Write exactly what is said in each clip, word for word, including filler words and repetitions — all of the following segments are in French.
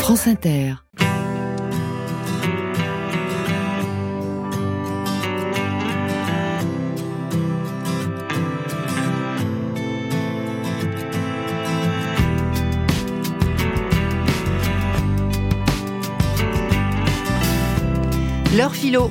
France Inter. L'heure philo.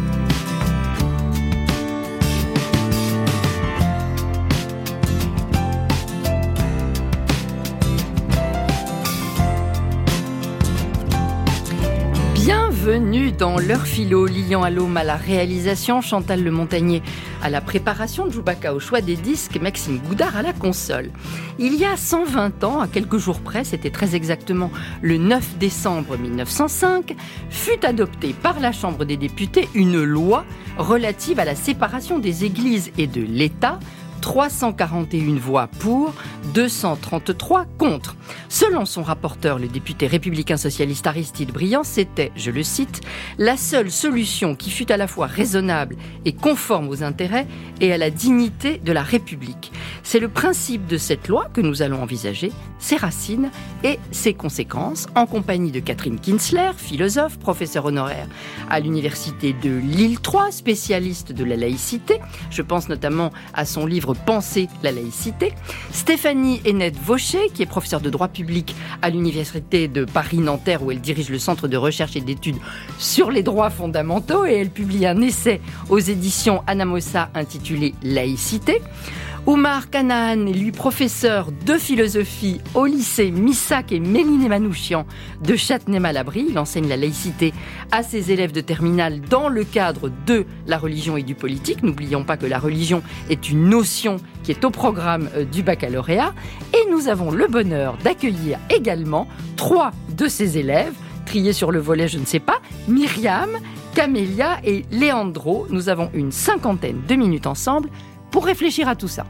Bienvenue dans l'heure philo. Lilian Allôme à la réalisation, Chantal Le Montagnier à la préparation, de Djoubaka au choix des disques, Maxime Goudard à la console. Il y a cent vingt ans, à quelques jours près, c'était très exactement le neuf décembre mille neuf cent cinq, fut adoptée par la Chambre des députés une loi relative à la séparation des églises et de l'État. trois cent quarante et une voix pour, deux cent trente-trois contre. Selon son rapporteur, le député républicain socialiste Aristide Briand, c'était, je le cite, la seule solution qui fut à la fois raisonnable et conforme aux intérêts et à la dignité de la République. C'est le principe de cette loi que nous allons envisager, ses racines et ses conséquences, en compagnie de Catherine Kinsler, philosophe, professeure honoraire à l'université de Lille trois, spécialiste de la laïcité. Je pense notamment à son livre Penser la laïcité. Stéphanie Hennette-Vaucher, qui est professeure de droit public à l'université de Paris-Nanterre, où elle dirige le centre de recherche et d'études sur les droits fondamentaux, et elle publie un essai aux éditions Anamosa intitulé Laïcité. Oumar Kanaan est lui professeur de philosophie au lycée Missak et Méliné Manouchian de Châtenay-Malabry. Il enseigne la laïcité à ses élèves de terminale dans le cadre de la religion et du politique. N'oublions pas que la religion est une notion qui est au programme du baccalauréat. Et nous avons le bonheur d'accueillir également trois de ses élèves, triés sur le volet, je ne sais pas, Myriam, Camélia et Leandro. Nous avons une cinquantaine de minutes ensemble pour réfléchir à tout ça.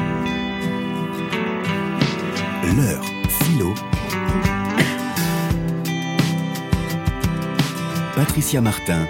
L'heure philo. Patricia Martin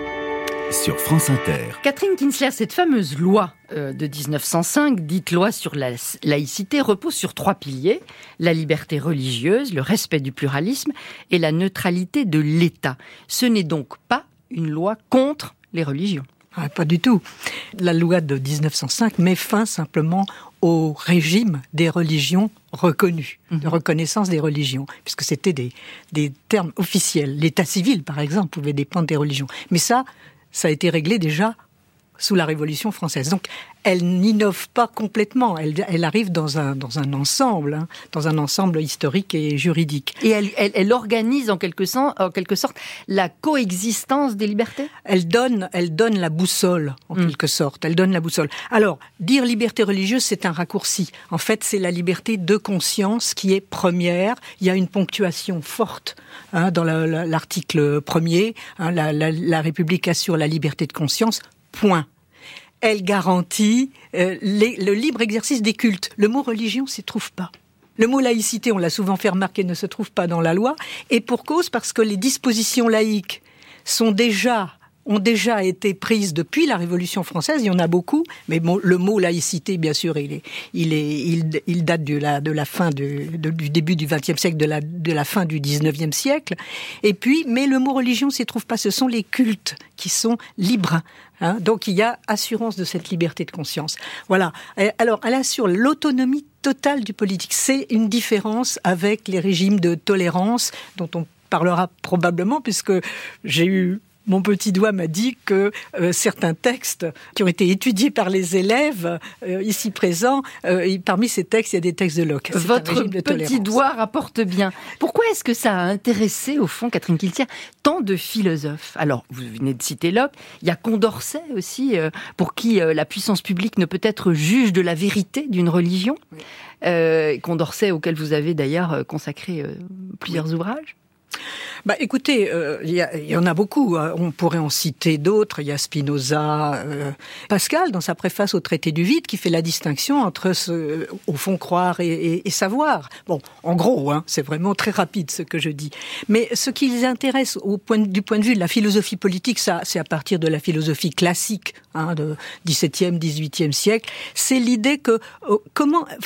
sur France Inter. Catherine Kinsler, cette fameuse loi euh, de dix-neuf cent cinq, dite loi sur la laïcité, repose sur trois piliers: la liberté religieuse, le respect du pluralisme et la neutralité de l'État. Ce n'est donc pas une loi contre les religions. Ah, pas du tout. La loi de dix-neuf cent cinq met fin simplement au régime des religions reconnues, mmh. de reconnaissance des religions, puisque c'était des, des termes officiels. L'état civil, par exemple, pouvait dépendre des religions. Mais ça, ça a été réglé déjà sous la Révolution française. Donc, elle n'innove pas complètement. Elle, elle arrive dans un, dans un ensemble, hein, dans un ensemble historique et juridique. Et elle, elle, elle organise en quelque, sens, en quelque sorte la coexistence des libertés ? Elle donne, elle donne la boussole, en mmh. quelque sorte. Elle donne la boussole. Alors, dire liberté religieuse, c'est un raccourci. En fait, c'est la liberté de conscience qui est première. Il y a une ponctuation forte hein, dans la, la, l'article premier. Hein, la, la, la République assure la liberté de conscience. Point. Elle garantit euh, les, le libre exercice des cultes. Le mot religion s'y trouve pas. Le mot laïcité, on l'a souvent fait remarquer, ne se trouve pas dans la loi. Et pour cause, parce que les dispositions laïques sont déjà, ont déjà été prises depuis la Révolution française. Il y en a beaucoup, mais bon, le mot laïcité, bien sûr, il est, il est, il, il date de la, de la fin de, de, du début du vingtième siècle, de la, de la fin du dix-neuvième siècle. Et puis, mais le mot religion s'y trouve pas. Ce sont les cultes qui sont libres. Hein, donc il y a assurance de cette liberté de conscience. Voilà. Alors elle assure l'autonomie totale du politique. C'est une différence avec les régimes de tolérance dont on parlera probablement, puisque j'ai eu mon petit doigt m'a dit que euh, certains textes qui ont été étudiés par les élèves euh, ici présents, euh, parmi ces textes, il y a des textes de Locke. C'est Votre petit doigt rapporte bien. Pourquoi est-ce que ça a intéressé, au fond, Catherine Kinsler, tant de philosophes ? Alors, vous venez de citer Locke, il y a Condorcet aussi, euh, pour qui euh, la puissance publique ne peut être juge de la vérité d'une religion. Oui. Euh, Condorcet, auquel vous avez d'ailleurs consacré euh, plusieurs oui. ouvrages. Bah, écoutez, euh, il y, y en a beaucoup. Hein. On pourrait en citer d'autres. Il y a Spinoza, euh, Pascal, dans sa préface au traité du vide, qui fait la distinction entre, ce, au fond, croire et, et, et savoir. Bon, en gros, hein, c'est vraiment très rapide ce que je dis. Mais ce qui les intéresse au point, du point de vue de la philosophie politique, ça, c'est à partir de la philosophie classique, hein, de dix-septième, dix-huitième siècle. C'est l'idée que euh, comment, enfin.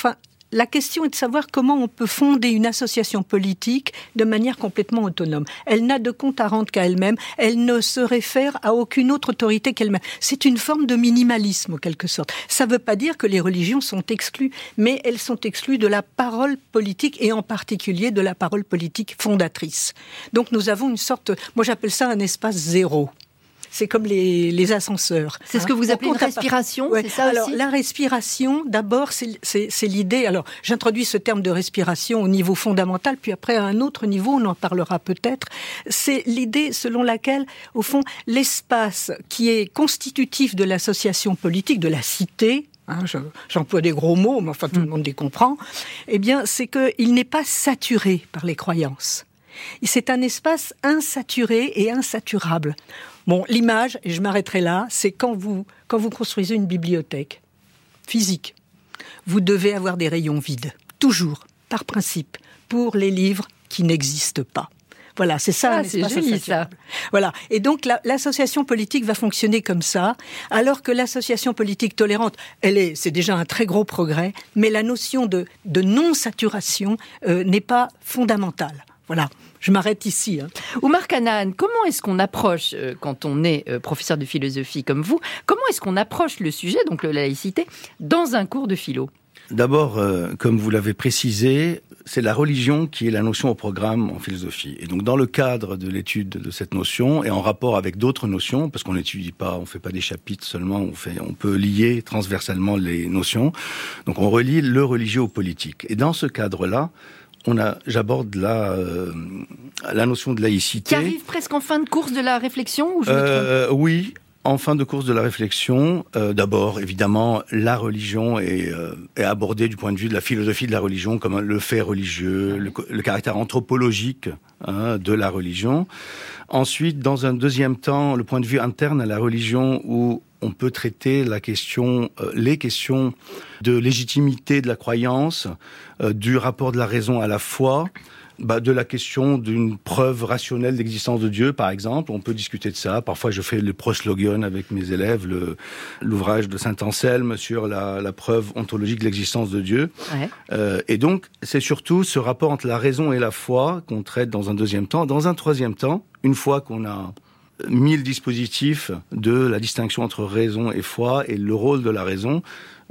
la question est de savoir comment on peut fonder une association politique de manière complètement autonome. Elle n'a de compte à rendre qu'à elle-même, elle ne se réfère à aucune autre autorité qu'elle-même. C'est une forme de minimalisme, en quelque sorte. Ça ne veut pas dire que les religions sont exclues, mais elles sont exclues de la parole politique, et en particulier de la parole politique fondatrice. Donc nous avons une sorte, moi j'appelle ça un espace zéro. C'est comme les, les ascenseurs. C'est ce que vous appelez une respiration, ouais. C'est ça alors, aussi ? La respiration, d'abord, c'est, c'est, c'est l'idée. Alors, j'introduis ce terme de respiration au niveau fondamental, puis après, à un autre niveau, on en parlera peut-être. C'est l'idée selon laquelle, au fond, l'espace qui est constitutif de l'association politique, de la cité, hein, je, j'emploie des gros mots, mais enfin, tout le monde les comprend, eh bien, c'est qu'il n'est pas saturé par les croyances. C'est un espace insaturé et insaturable. Bon, l'image, et je m'arrêterai là, c'est quand vous, quand vous construisez une bibliothèque physique, vous devez avoir des rayons vides, toujours, par principe, pour les livres qui n'existent pas. Voilà, c'est ça, ah, un espace c'est joli, insaturable. ça. Voilà. Et donc, la, l'association politique va fonctionner comme ça, alors que l'association politique tolérante, elle est, c'est déjà un très gros progrès, mais la notion de, de non-saturation euh, n'est pas fondamentale. Voilà. Je m'arrête ici. Hein. Oumar Kanaan, comment est-ce qu'on approche, euh, quand on est euh, professeur de philosophie comme vous, comment est-ce qu'on approche le sujet, donc la laïcité, dans un cours de philo ? D'abord, euh, comme vous l'avez précisé, c'est la religion qui est la notion au programme en philosophie. Et donc, dans le cadre de l'étude de cette notion, et en rapport avec d'autres notions, parce qu'on n'étudie pas, on fait pas des chapitres seulement, on fait, on peut lier transversalement les notions. Donc, on relie le religieux au politique. Et dans ce cadre-là, On a, j'aborde la, euh, la notion de laïcité. Qui arrive presque en fin de course de la réflexion, ou je me euh, trompe ? Oui, en fin de course de la réflexion. Euh, d'abord, évidemment, la religion est, euh, est abordée du point de vue de la philosophie de la religion, comme le fait religieux, le, le caractère anthropologique hein, de la religion. Ensuite, dans un deuxième temps, le point de vue interne à la religion, où on peut traiter la question, euh, les questions de légitimité de la croyance, euh, du rapport de la raison à la foi, bah, de la question d'une preuve rationnelle d'existence de Dieu, par exemple. On peut discuter de ça. Parfois, je fais le proslogion avec mes élèves, le, l'ouvrage de saint Anselme sur la, la preuve ontologique de l'existence de Dieu. Ouais. Euh, et donc, c'est surtout ce rapport entre la raison et la foi qu'on traite dans un deuxième temps. Dans un troisième temps, une fois qu'on a mis le dispositif de la distinction entre raison et foi et le rôle de la raison,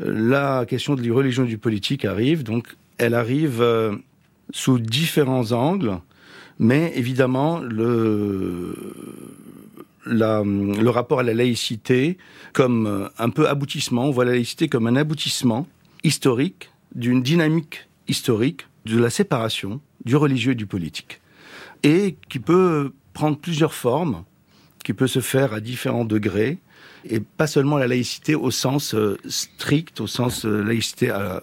la question de la religion et du politique arrive. Donc, elle arrive euh, sous différents angles, mais évidemment, le, la, le rapport à la laïcité comme un peu aboutissement, on voit la laïcité comme un aboutissement historique d'une dynamique historique de la séparation du religieux et du politique, et qui peut prendre plusieurs formes, qui peut se faire à différents degrés, et pas seulement la laïcité au sens euh, strict, au sens euh, laïcité à,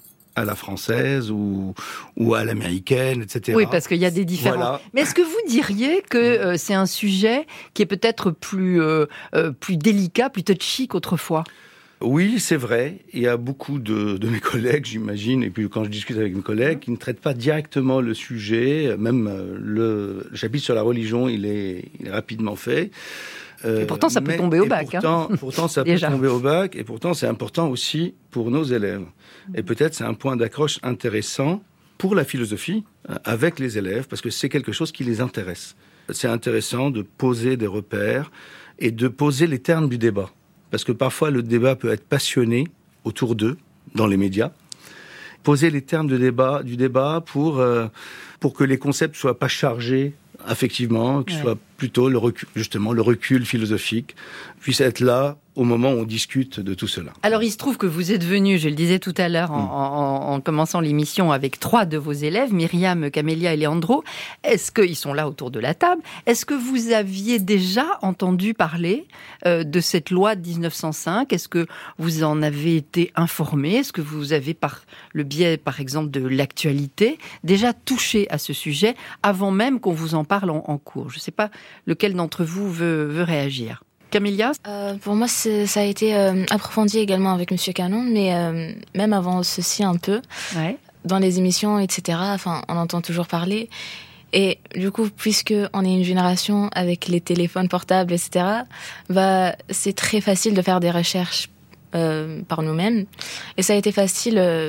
à la française ou, ou à l'américaine, et cetera. Oui, parce qu'il y a des différences. Voilà. Mais est-ce que vous diriez que euh, c'est un sujet qui est peut-être plus, euh, euh, plus délicat, plus touchy qu'autrefois ? Oui, c'est vrai. Il y a beaucoup de, de mes collègues, j'imagine, et puis quand je discute avec mes collègues, qui ne traitent pas directement le sujet. Même le, le chapitre sur la religion, il est, il est rapidement fait. Euh, et pourtant, ça mais, peut tomber au bac. Pourtant, hein. pourtant ça peut tomber au bac, et pourtant, c'est important aussi pour nos élèves. Et peut-être c'est un point d'accroche intéressant pour la philosophie avec les élèves, parce que c'est quelque chose qui les intéresse. C'est intéressant de poser des repères et de poser les termes du débat. Parce que parfois, le débat peut être passionné autour d'eux, dans les médias. Poser les termes de débat, du débat pour, euh, pour que les concepts soient pas chargés affectivement, que ce ouais. soit plutôt le recul, justement, le recul philosophique puisse être là au moment où on discute de tout cela. Alors, il se trouve que vous êtes venu, je le disais tout à l'heure, en, mmh. en, en commençant l'émission, avec trois de vos élèves, Myriam, Camélia et Leandro. Est-ce qu'ils sont là autour de la table ? Est-ce que vous aviez déjà entendu parler euh, de cette loi de dix-neuf cent cinq ? Est-ce que vous en avez été informé ? Est-ce que vous avez, par le biais, par exemple, de l'actualité, déjà touché à ce sujet avant même qu'on vous en parle en, en cours ? Je ne sais pas lequel d'entre vous veut, veut réagir. Camélia ? euh, Pour moi, c'est, ça a été euh, approfondi également avec Monsieur Canon, mais euh, même avant ceci un peu, ouais. dans les émissions, et cetera, enfin, on entend toujours parler. Et du coup, puisque on est une génération avec les téléphones portables, et cetera, bah, c'est très facile de faire des recherches euh, par nous-mêmes. Et ça a été facile, euh,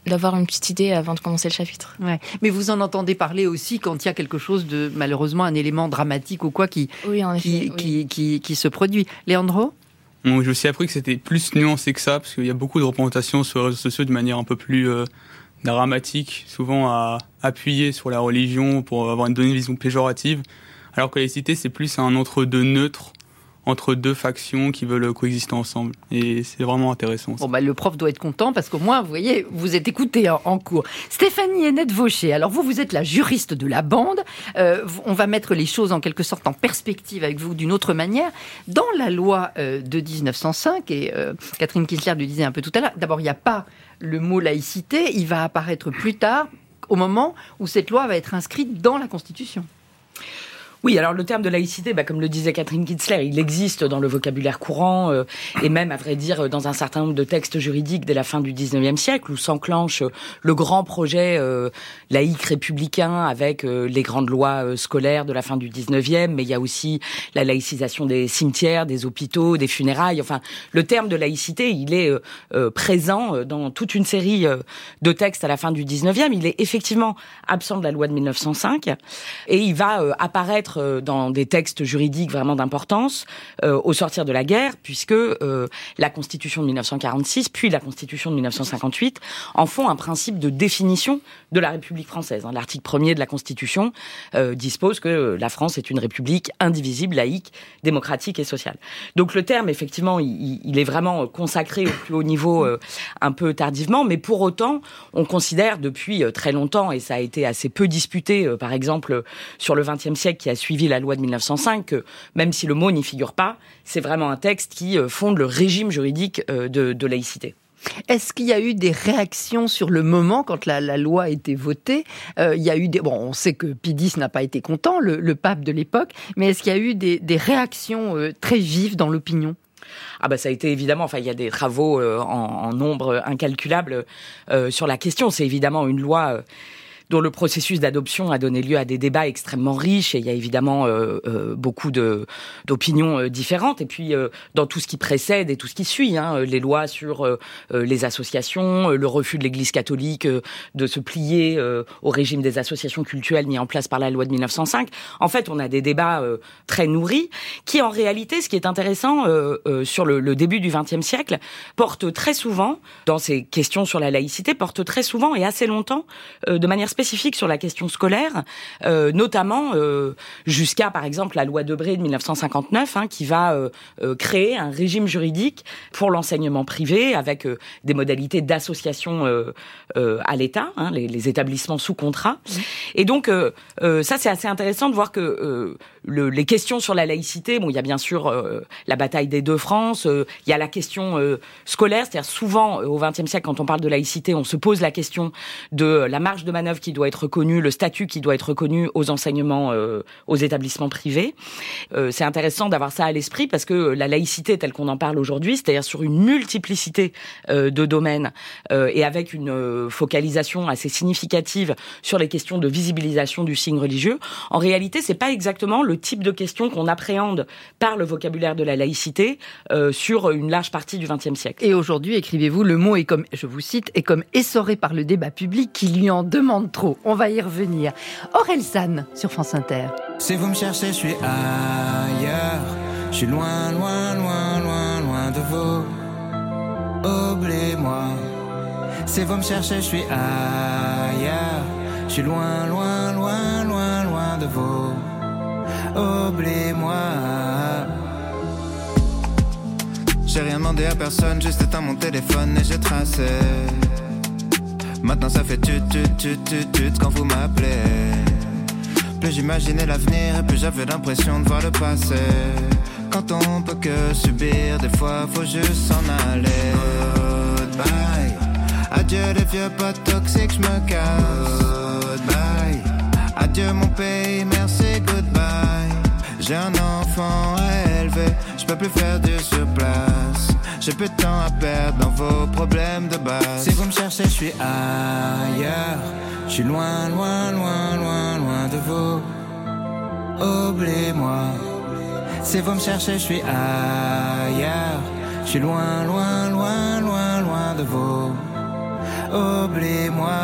d'avoir une petite idée avant de commencer le chapitre. Ouais. Mais vous en entendez parler aussi quand il y a quelque chose de, malheureusement, un élément dramatique ou quoi qui, oui, en effet, qui, oui. qui, qui, qui se produit. Leandro ? Bon, j'ai aussi appris que c'était plus nuancé que ça, parce qu'il y a beaucoup de représentations sur les réseaux sociaux de manière un peu plus euh, dramatique, souvent à appuyer sur la religion pour avoir une, donner une vision péjorative, alors que la laïcité, c'est plus un entre-deux neutre, entre deux factions qui veulent coexister ensemble. Et c'est vraiment intéressant. Bon, bah, le prof doit être content parce qu'au moins, vous voyez, vous êtes écouté en, en cours. Stéphanie Hennette-Vaucher, alors vous, vous êtes la juriste de la bande. Euh, on va mettre les choses en quelque sorte en perspective avec vous d'une autre manière. Dans la loi euh, de dix-neuf cent cinq, et euh, Catherine Kinsler le disait un peu tout à l'heure, d'abord, il n'y a pas le mot laïcité, il va apparaître plus tard, au moment où cette loi va être inscrite dans la Constitution. Oui, alors le terme de laïcité, bah, comme le disait Catherine Kinsler, il existe dans le vocabulaire courant euh, et même, à vrai dire, dans un certain nombre de textes juridiques dès la fin du dix-neuvième siècle, où s'enclenche euh, le grand projet euh, laïque républicain avec euh, les grandes lois euh, scolaires de la fin du dix-neuvième, mais il y a aussi la laïcisation des cimetières, des hôpitaux, des funérailles. Enfin, le terme de laïcité, il est euh, euh, présent dans toute une série euh, de textes à la fin du dix-neuvième. Il est effectivement absent de la loi de mille neuf cent cinq et il va euh, apparaître dans des textes juridiques vraiment d'importance euh, au sortir de la guerre, puisque euh, la Constitution de mille neuf cent quarante-six, puis la Constitution de mille neuf cent cinquante-huit en font un principe de définition de la République française. L'article premier de la Constitution euh, dispose que la France est une république indivisible, laïque, démocratique et sociale. Donc le terme, effectivement, il, il est vraiment consacré au plus haut niveau euh, un peu tardivement, mais pour autant, on considère depuis très longtemps, et ça a été assez peu disputé, euh, par exemple, sur le vingtième siècle qui a suivi la loi de mille neuf cent cinq, que même si le mot n'y figure pas, c'est vraiment un texte qui fonde le régime juridique de, de laïcité. Est-ce qu'il y a eu des réactions sur le moment quand la, la loi a été votée ? euh, Il y a eu des, bon, on sait que Pie X n'a pas été content, le, le pape de l'époque, mais est-ce qu'il y a eu des, des réactions euh, très vives dans l'opinion ? Ah bah ça a été évidemment, enfin il y a des travaux euh, en, en nombre incalculable euh, sur la question. C'est évidemment une loi Euh, dont le processus d'adoption a donné lieu à des débats extrêmement riches, et il y a évidemment euh, euh, beaucoup de, d'opinions euh, différentes. Et puis, euh, dans tout ce qui précède et tout ce qui suit, hein, les lois sur euh, les associations, le refus de l'Église catholique euh, de se plier euh, au régime des associations cultuelles mis en place par la loi de mille neuf cent cinq. En fait, on a des débats euh, très nourris qui, en réalité, ce qui est intéressant euh, euh, sur le, le début du vingtième siècle, portent très souvent, dans ces questions sur la laïcité, portent très souvent et assez longtemps, euh, de manière spécifique sur la question scolaire, euh, notamment euh, jusqu'à, par exemple, la loi Debré de mille neuf cent cinquante-neuf, hein, qui va euh, euh, créer un régime juridique pour l'enseignement privé avec euh, des modalités d'association euh, euh, à l'État, hein, les, les établissements sous contrat. Mmh. Et donc, euh, euh, ça, c'est assez intéressant de voir que euh, le, les questions sur la laïcité, bon, il y a bien sûr euh, la bataille des deux France, euh, il y a la question euh, scolaire, c'est-à-dire souvent, euh, au vingtième siècle, quand on parle de laïcité, on se pose la question de la marge de manœuvre qui doit être reconnue, le statut qui doit être reconnu aux enseignements, euh, aux établissements privés. Euh, c'est intéressant d'avoir ça à l'esprit parce que la laïcité telle qu'on en parle aujourd'hui, c'est-à-dire sur une multiplicité euh, de domaines euh, et avec une euh, focalisation assez significative sur les questions de visibilisation du signe religieux, en réalité, c'est pas exactement le type de questions qu'on appréhende par le vocabulaire de la laïcité euh, sur une large partie du vingtième siècle. Et aujourd'hui, écrivez-vous, le mot est comme, je vous cite, est comme essoré par le débat public qui lui en demande trop. On va y revenir. Orelsan sur France Inter. Si vous me cherchez, je suis ailleurs. Je suis loin, loin, loin, loin, loin de vous. Oubliez-moi. Si vous me cherchez, je suis ailleurs. Je suis loin, loin, loin, loin, loin de vous. Oubliez-moi. J'ai rien demandé à personne, juste éteint mon téléphone et j'ai tracé. Maintenant ça fait tut tut tut tut tut quand vous m'appelez. Plus j'imaginais l'avenir et plus j'avais l'impression de voir le passé. Quand on peut que subir, des fois faut juste s'en aller. Goodbye. Adieu les vieux potes toxiques, j'me casse. Goodbye. Adieu mon pays, merci, goodbye. J'ai un enfant à élever, j'peux plus faire du surplace. J'ai peu de temps à perdre dans vos problèmes de base. Si vous me cherchez, je suis ailleurs. Je suis loin, loin, loin, loin, loin de vous. Oubliez-moi. Si vous me cherchez, je suis ailleurs. Je suis loin, loin, loin, loin, loin de vous. oublie-moi.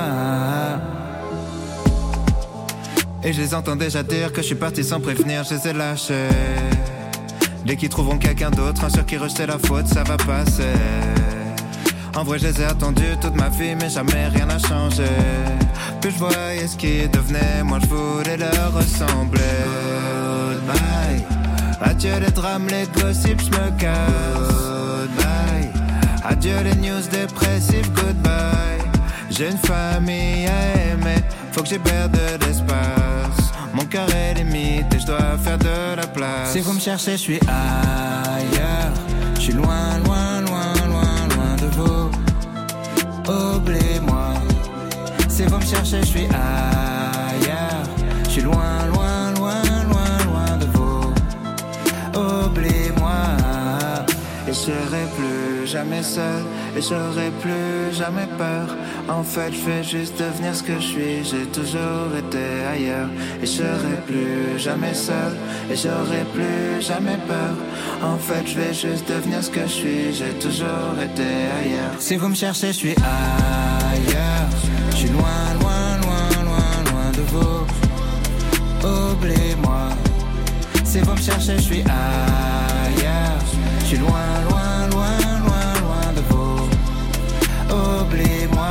Et je les entends déjà dire que je suis parti sans prévenir, je les ai lâchés. Dès qu'ils trouveront quelqu'un d'autre, un sûr qui rejetait la faute, ça va passer. En vrai je les ai attendus toute ma vie, mais jamais rien n'a changé. Plus je voyais ce qui devenait, moi je voulais leur ressembler. Goodbye, adieu les drames, les gossips, je me casse. Goodbye, adieu les news dépressives, goodbye. J'ai une famille à aimer, faut que j'hiberne de l'espace. Mon cœur est limite et je dois faire de la place. Si vous me cherchez, je suis ailleurs. Je suis loin, loin, loin, loin, loin de vous. Oubliez-moi. Si vous me cherchez, je suis ailleurs. Je suis loin, loin, loin, loin, loin de vous. Oubliez-moi. Et je serai plus jamais seul. Et j'aurai plus jamais peur. En fait, je vais juste devenir ce que je suis. J'ai toujours été ailleurs. Et je serai plus jamais seul. Et j'aurai plus jamais peur. En fait, je vais juste devenir ce que je suis. J'ai toujours été ailleurs. Si vous me cherchez, je suis ailleurs. Je suis loin, loin, loin, loin, loin de vous. Oubliez-moi. Si vous me cherchez, je suis ailleurs. Je suis loin, loin, loin, loin, loin de vous. Oubliez-moi.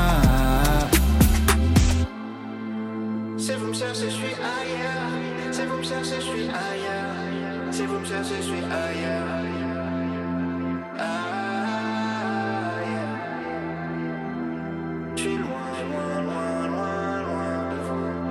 Si vous me cherchez, je suis ailleurs. Si vous me cherchez, je suis ailleurs. Si vous me cherchez, je suis ailleurs. Ailleurs. Je suis loin, loin, loin, loin, loin de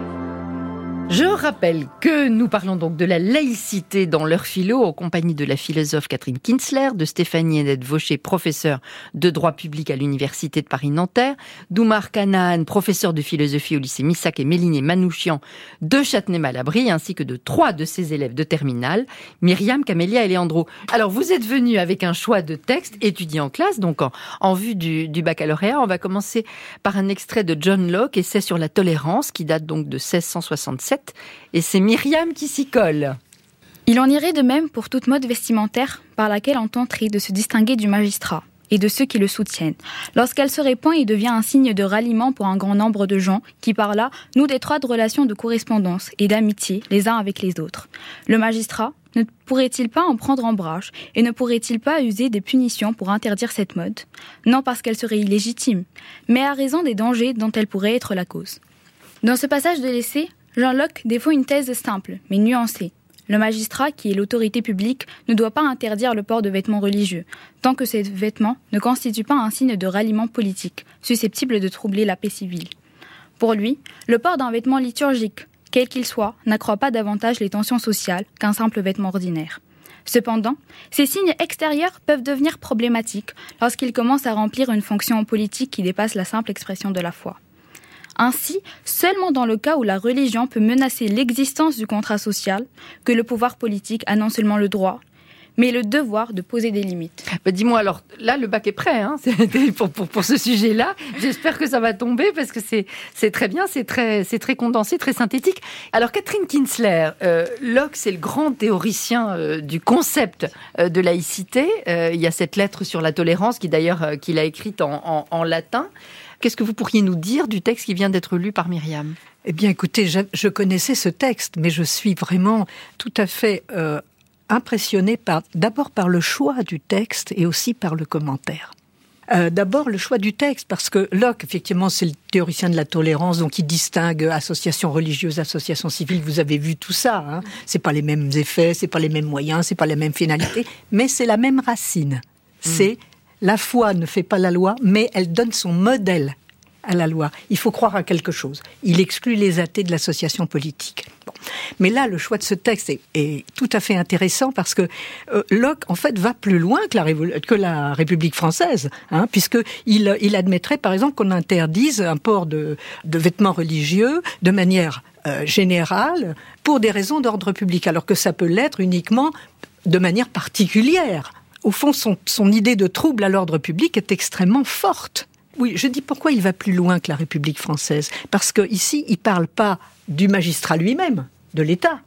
vous. Je rappelle que nous parlons donc de la laïcité dans l'heure philo en compagnie de la philosophe Catherine Kinsler, de Stéphanie Hennette Vaucher, professeure de droit public à l'Université de Paris-Nanterre, d'Oumar Kanaan, professeur de philosophie au lycée Missac et Méliné Manouchian de Châtenay-Malabry, ainsi que de trois de ses élèves de terminale, Myriam, Camélia et Léandro. Alors vous êtes venus avec un choix de texte étudié en classe, donc en, en vue du, du baccalauréat. On va commencer par un extrait de John Locke, Essai sur la tolérance, qui date donc de seize cent soixante-sept. Et c'est Myriam qui s'y colle. Il en irait de même pour toute mode vestimentaire par laquelle on tenterait de se distinguer du magistrat et de ceux qui le soutiennent. Lorsqu'elle se répand et devient un signe de ralliement pour un grand nombre de gens qui, par là, nouent d'étroites relations de correspondance et d'amitié les uns avec les autres. Le magistrat ne pourrait-il pas en prendre en branche et ne pourrait-il pas user des punitions pour interdire cette mode ? Non parce qu'elle serait illégitime, mais à raison des dangers dont elle pourrait être la cause. Dans ce passage de l'essai, Jean Locke défend une thèse simple, mais nuancée. Le magistrat, qui est l'autorité publique, ne doit pas interdire le port de vêtements religieux, tant que ces vêtements ne constituent pas un signe de ralliement politique, susceptible de troubler la paix civile. Pour lui, le port d'un vêtement liturgique, quel qu'il soit, n'accroît pas davantage les tensions sociales qu'un simple vêtement ordinaire. Cependant, ces signes extérieurs peuvent devenir problématiques lorsqu'ils commencent à remplir une fonction politique qui dépasse la simple expression de la foi. Ainsi, seulement dans le cas où la religion peut menacer l'existence du contrat social, que le pouvoir politique a non seulement le droit, mais le devoir de poser des limites. Bah dis-moi alors, là le bac est prêt hein, pour, pour, pour ce sujet-là. J'espère que ça va tomber parce que c'est, c'est très bien, c'est très, c'est très condensé, très synthétique. Alors Catherine Kinsler, euh, Locke c'est le grand théoricien euh, du concept euh, de laïcité. Euh, il y a cette lettre sur la tolérance qui d'ailleurs euh, qu'il a écrite en, en, en latin. Qu'est-ce que vous pourriez nous dire du texte qui vient d'être lu par Myriam ? Eh bien, écoutez, je, je connaissais ce texte, mais je suis vraiment tout à fait euh, impressionnée par, d'abord par le choix du texte et aussi par le commentaire. Euh, d'abord, le choix du texte, parce que Locke, effectivement, c'est le théoricien de la tolérance, donc il distingue associations religieuses, associations civiles. Vous avez vu tout ça, hein. C'est pas les mêmes effets, c'est pas les mêmes moyens, c'est pas les mêmes finalités, mais c'est la même racine. C'est mmh. La foi ne fait pas la loi, mais elle donne son modèle à la loi. Il faut croire à quelque chose. Il exclut les athées de l'association politique. Bon. Mais là, le choix de ce texte est, est tout à fait intéressant parce que euh, Locke, en fait, va plus loin que la, Révol- que la République française, hein, puisqu'il il admettrait, par exemple, qu'on interdise un port de, de vêtements religieux de manière euh, générale pour des raisons d'ordre public, alors que ça peut l'être uniquement de manière particulière. Au fond, son, son idée de trouble à l'ordre public est extrêmement forte. Oui, je dis pourquoi il va plus loin que la République française. Parce qu'ici, il ne parle pas du magistrat lui-même, de l'État.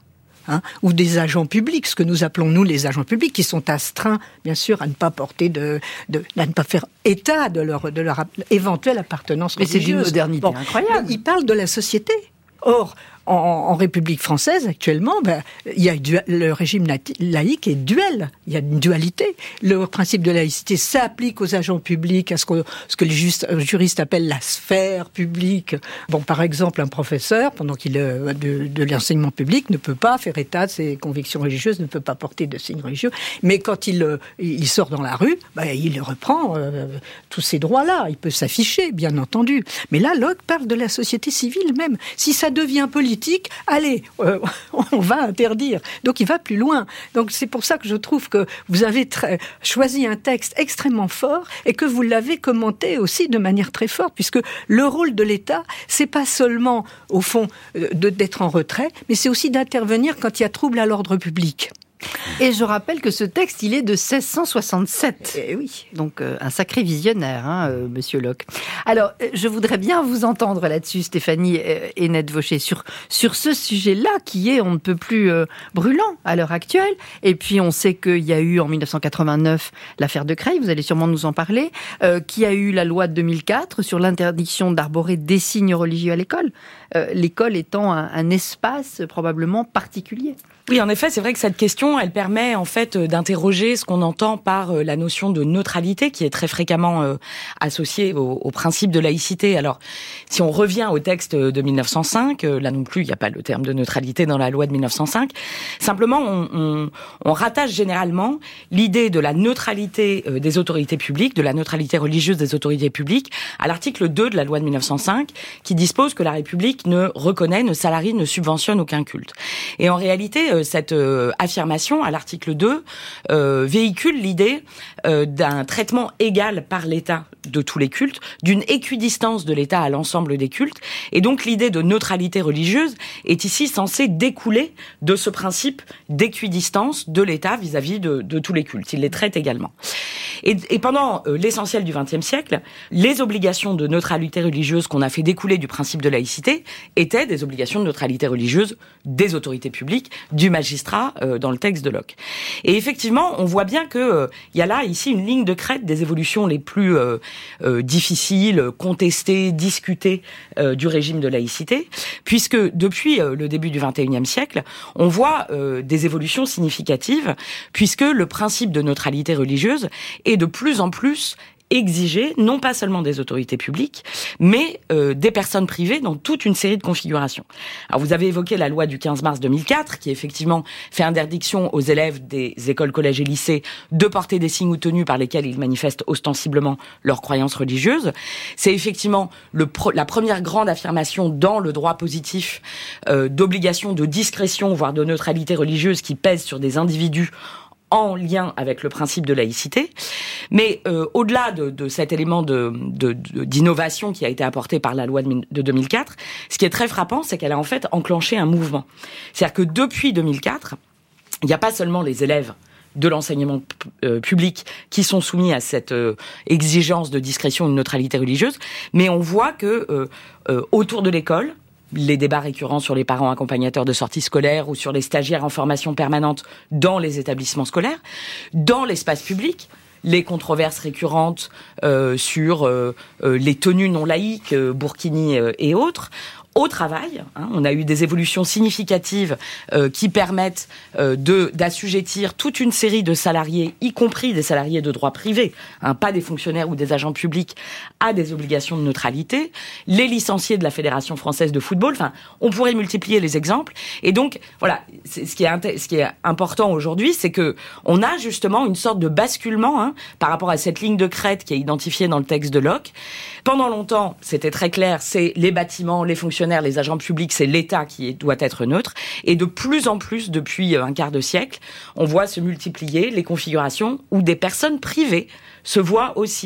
hein, ou des agents publics, ce que nous appelons nous les agents publics, qui sont astreints, bien sûr, à ne pas porter de, de à ne pas faire état de leur de leur éventuelle appartenance religieuse. Mais c'est d'une modernité bon, incroyable. Il parle de la société. Or, en, en République française, actuellement, ben, il y a du, le régime laïque est duel. Il y a une dualité. Le principe de laïcité s'applique aux agents publics, à ce que, ce que les justes, juristes appellent la sphère publique. Bon, par exemple, un professeur, pendant qu'il est de, de l'enseignement public, ne peut pas faire état de ses convictions religieuses, ne peut pas porter de signes religieux. Mais quand il, il sort dans la rue, ben, il reprend euh, tous ces droits-là. Il peut s'afficher, bien entendu. Mais là, Locke parle de la société civile même. Si ça devient politique, allez, euh, on va interdire. Donc il va plus loin. Donc c'est pour ça que je trouve que vous avez très, choisi un texte extrêmement fort et que vous l'avez commenté aussi de manière très forte, puisque le rôle de l'État, c'est pas seulement, au fond, de, d'être en retrait, mais c'est aussi d'intervenir quand il y a trouble à l'ordre public. Et je rappelle que ce texte, il est de seize cent soixante-sept. Eh oui. Donc, euh, un sacré visionnaire, hein, euh, Monsieur Locke. Alors, euh, je voudrais bien vous entendre là-dessus, Stéphanie euh, Hennette-Vaucher, sur, sur ce sujet-là qui est, on ne peut plus, euh, brûlant à l'heure actuelle. Et puis, on sait qu'il y a eu, en dix-neuf cent quatre-vingt-neuf, l'affaire de Creil, vous allez sûrement nous en parler, euh, qui a eu la loi de deux mille quatre sur l'interdiction d'arborer des signes religieux à l'école. Euh, l'école étant un, un espace probablement particulier. Oui, en effet, c'est vrai que cette question, elle permet en fait d'interroger ce qu'on entend par la notion de neutralité, qui est très fréquemment euh, associée au, au principe de laïcité. Alors, si on revient au texte de mille neuf cent cinq, euh, là non plus, il n'y a pas le terme de neutralité dans la loi de mille neuf cent cinq. Simplement, on, on, on rattache généralement l'idée de la neutralité euh, des autorités publiques, de la neutralité religieuse des autorités publiques, à l'article deux de la loi de mille neuf cent cinq, qui dispose que la République ne reconnaît, ne salarie, ne subventionne aucun culte. Et en réalité, cette euh, affirmation à l'article deux euh, véhicule l'idée euh, d'un traitement égal par l'État de tous les cultes, d'une équidistance de l'État à l'ensemble des cultes, et donc l'idée de neutralité religieuse est ici censée découler de ce principe d'équidistance de l'État vis-à-vis de, de tous les cultes. Il les traite également. Et, et pendant euh, l'essentiel du vingtième siècle, les obligations de neutralité religieuse qu'on a fait découler du principe de laïcité étaient des obligations de neutralité religieuse des autorités publiques, du magistrat euh, dans le texte de Locke. Et effectivement, on voit bien que euh, y a là ici une ligne de crête des évolutions les plus euh, euh, difficiles, contestées, discutées euh, du régime de laïcité, puisque depuis euh, le début du vingt et unième siècle, on voit euh, des évolutions significatives, puisque le principe de neutralité religieuse est de plus en plus exigé, non pas seulement des autorités publiques, mais euh, des personnes privées dans toute une série de configurations. Alors vous avez évoqué la loi du quinze mars deux mille quatre, qui effectivement fait interdiction aux élèves des écoles, collèges et lycées de porter des signes ou tenues par lesquels ils manifestent ostensiblement leurs croyances religieuses. C'est effectivement le pro- la première grande affirmation dans le droit positif euh, d'obligation de discrétion, voire de neutralité religieuse qui pèse sur des individus en lien avec le principe de laïcité. Mais euh, au-delà de, de cet élément de, de, de, d'innovation qui a été apporté par la loi de, de deux mille quatre, ce qui est très frappant, c'est qu'elle a en fait enclenché un mouvement. C'est-à-dire que depuis deux mille quatre, il n'y a pas seulement les élèves de l'enseignement euh, public qui sont soumis à cette euh, exigence de discrétion et de neutralité religieuse, mais on voit que euh, euh, autour de l'école, les débats récurrents sur les parents accompagnateurs de sorties scolaires ou sur les stagiaires en formation permanente dans les établissements scolaires, dans l'espace public, les controverses récurrentes euh, sur euh, euh, les tenues non laïques, euh, burkini euh, et autres. Au travail, hein, on a eu des évolutions significatives euh, qui permettent euh, de d'assujettir toute une série de salariés, y compris des salariés de droit privé, hein, pas des fonctionnaires ou des agents publics, à des obligations de neutralité. Les licenciés de la Fédération française de football, enfin, on pourrait multiplier les exemples. Et donc, voilà, c'est, ce qui est ce qui est important aujourd'hui, c'est que on a justement une sorte de basculement hein, par rapport à cette ligne de crête qui est identifiée dans le texte de Locke. Pendant longtemps, c'était très clair, c'est les bâtiments, les fonctionnaires, les agents publics, c'est l'État qui doit être neutre. Et de plus en plus, depuis un quart de siècle, on voit se multiplier les configurations où des personnes privées se voient aussi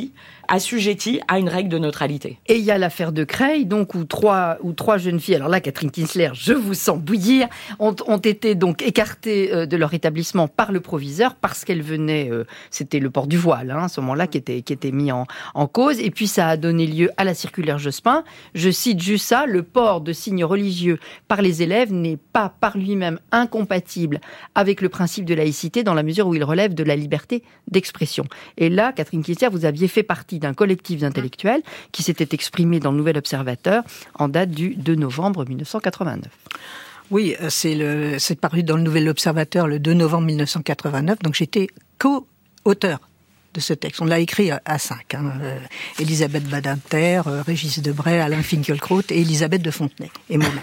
assujettis à une règle de neutralité. Et il y a l'affaire de Creil, donc où trois, où trois jeunes filles, alors là, Catherine Kinsler, je vous sens bouillir, ont, ont été donc écartées euh, de leur établissement par le proviseur parce qu'elles venaient, euh, c'était le port du voile, hein, à ce moment-là, qui était, qui était mis en, en cause. Et puis ça a donné lieu à la circulaire Jospin. Je cite juste ça, le port de signes religieux par les élèves n'est pas par lui-même incompatible avec le principe de laïcité dans la mesure où il relève de la liberté d'expression. Et là, Catherine Kinsler, vous aviez fait partie d'un collectif d'intellectuels qui s'était exprimé dans le Nouvel Observateur en date du deux novembre mille neuf cent quatre-vingt-neuf. Oui, c'est, le, c'est paru dans le Nouvel Observateur le deux novembre mille neuf cent quatre-vingt-neuf, donc j'étais co-auteur de ce texte. On l'a écrit à, à cinq. Hein. Euh, Elisabeth Badinter, euh, Régis Debray, Alain Finkielkraut et Elisabeth de Fontenay, et moi-même.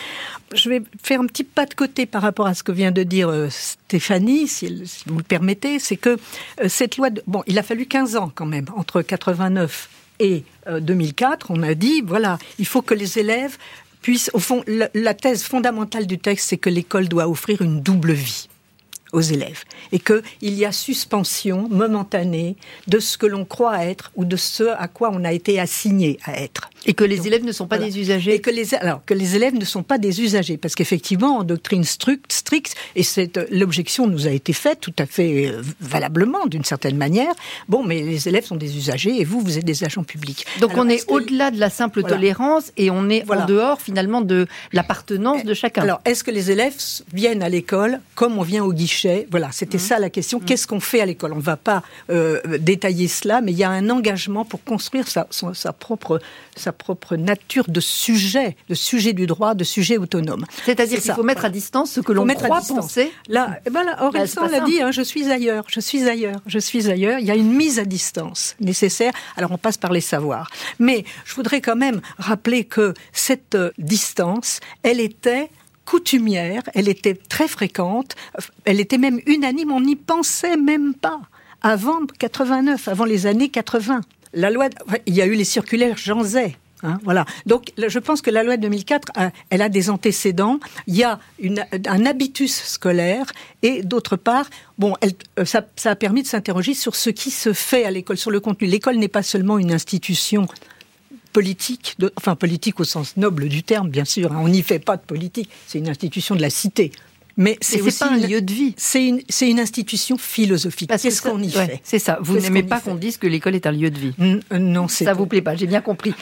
Je vais faire un petit pas de côté par rapport à ce que vient de dire euh, Stéphanie, si, si vous le permettez. C'est que euh, cette loi... De, bon, il a fallu quinze ans quand même, entre quatre-vingt-neuf et euh, deux mille quatre. On a dit, voilà, il faut que les élèves puissent... Au fond, la, la thèse fondamentale du texte, c'est que l'école doit offrir une double vie aux élèves. Et qu'il y a suspension momentanée de ce que l'on croit être ou de ce à quoi on a été assigné à être. Et que les Donc, élèves ne sont pas voilà. des usagers. Et que les, alors, que les élèves ne sont pas des usagers. Parce qu'effectivement, en doctrine stricte, stricte et cette, l'objection nous a été faite tout à fait euh, valablement, d'une certaine manière. Bon, mais les élèves sont des usagers et vous, vous êtes des agents publics. Donc alors, on est que, au-delà de la simple voilà. tolérance et on est voilà. en dehors, finalement, de l'appartenance de chacun. Alors, est-ce que les élèves viennent à l'école comme on vient au guichet ? Voilà, c'était mmh. ça la question. Mmh. Qu'est-ce qu'on fait à l'école ? On ne va pas euh, détailler cela, mais il y a un engagement pour construire sa, sa, sa propre... sa propre nature de sujet, de sujet du droit, de sujet autonome. C'est-à-dire c'est qu'il ça. faut mettre à distance ce que l'on croit penser. Là, eh ben là Orelsan bah, l'a dit, hein, je suis ailleurs, je suis ailleurs, je suis ailleurs. Il y a une mise à distance nécessaire. Alors on passe par les savoirs. Mais je voudrais quand même rappeler que cette euh, distance, elle était coutumière, elle était très fréquente, elle était même unanime, on n'y pensait même pas. Avant quatre-vingt-neuf, avant les années quatre-vingts. La loi, il y a eu les circulaires Jean Zay. Hein, voilà. Donc, je pense que la loi de deux mille quatre, elle a des antécédents. Il y a une, un habitus scolaire et d'autre part, bon, elle, ça, ça a permis de s'interroger sur ce qui se fait à l'école, sur le contenu. L'école n'est pas seulement une institution politique, de, enfin politique au sens noble du terme, bien sûr. Hein, on n'y fait pas de politique. C'est une institution de la cité. Mais c'est, c'est aussi pas un une, lieu de vie. C'est une, c'est une institution philosophique. Parce Qu'est-ce que qu'on y ouais, fait ? C'est ça. Vous Qu'est-ce n'aimez qu'on pas fait qu'on dise que l'école est un lieu de vie. N- Non, c'est ça vous plaît pas. J'ai bien compris.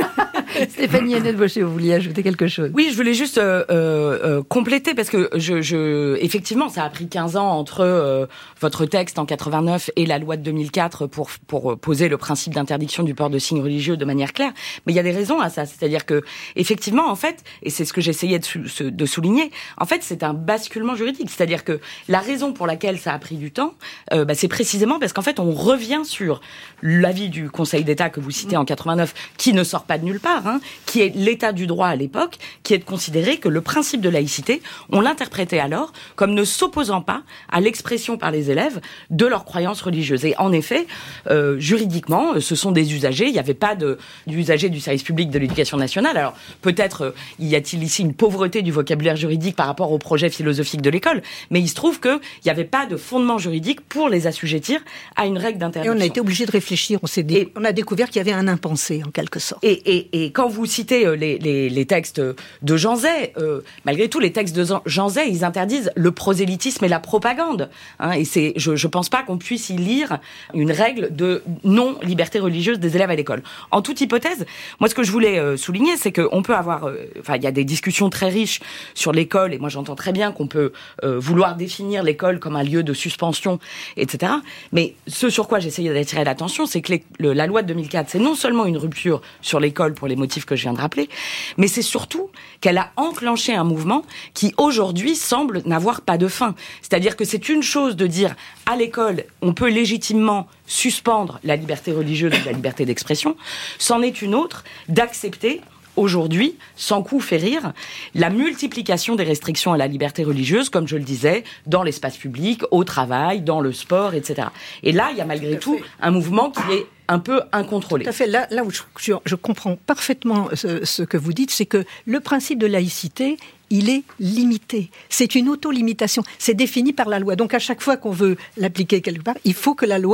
Stéphanie Hennette-Baucher, vous vouliez ajouter quelque chose ? Oui, je voulais juste euh, euh, compléter parce que je, je, effectivement, ça a pris quinze ans entre euh, votre texte en quatre-vingt-neuf et la loi de deux mille quatre pour pour poser le principe d'interdiction du port de signes religieux de manière claire. Mais il y a des raisons à ça, c'est-à-dire que effectivement, en fait, et c'est ce que j'essayais de, sou- de souligner, en fait, c'est un basculement juridique, c'est-à-dire que la raison pour laquelle ça a pris du temps, euh, bah, c'est précisément parce qu'en fait, on revient sur l'avis du Conseil d'État que vous citez en quatre-vingt-neuf, qui ne sort pas de nulle part. Hein, qui est l'état du droit à l'époque, qui est de considérer que le principe de laïcité, on l'interprétait alors comme ne s'opposant pas à l'expression par les élèves de leurs croyances religieuses. Et en effet, euh, juridiquement, ce sont des usagers. Il n'y avait pas de d'usagers du service public de l'éducation nationale. Alors peut-être euh, y a-t-il ici une pauvreté du vocabulaire juridique par rapport au projet philosophique de l'école, mais il se trouve qu'il n'y avait pas de fondement juridique pour les assujettir à une règle d'interdiction. Et on a été obligé de réfléchir. On s'est dit, et, on a découvert qu'il y avait un impensé en quelque sorte. Et, et, et quand vous citez les, les, les textes de Jean Zay, euh, malgré tout, les textes de Jean Zay, ils interdisent le prosélytisme et la propagande. Hein, et c'est, je, je pense pas qu'on puisse y lire une règle de non-liberté religieuse des élèves à l'école. En toute hypothèse, moi, ce que je voulais euh, souligner, c'est qu'on peut avoir, enfin, euh, il y a des discussions très riches sur l'école, et moi, j'entends très bien qu'on peut euh, vouloir définir l'école comme un lieu de suspension, et cetera. Mais ce sur quoi j'essayais d'attirer l'attention, c'est que les, le, la loi de deux mille quatre, c'est non seulement une rupture sur l'école pour les motifs que je viens de rappeler, mais c'est surtout qu'elle a enclenché un mouvement qui aujourd'hui semble n'avoir pas de fin. C'est-à-dire que c'est une chose de dire à l'école, on peut légitimement suspendre la liberté religieuse ou la liberté d'expression, c'en est une autre d'accepter aujourd'hui, sans coup férir, la multiplication des restrictions à la liberté religieuse, comme je le disais, dans l'espace public, au travail, dans le sport, et cetera. Et là, il y a malgré tout un mouvement qui est un peu incontrôlé. Tout à fait. Là, là où je, je, je comprends parfaitement ce, ce que vous dites, c'est que le principe de laïcité, il est limité. C'est une auto-limitation. C'est défini par la loi. Donc, à chaque fois qu'on veut l'appliquer quelque part, il faut que la loi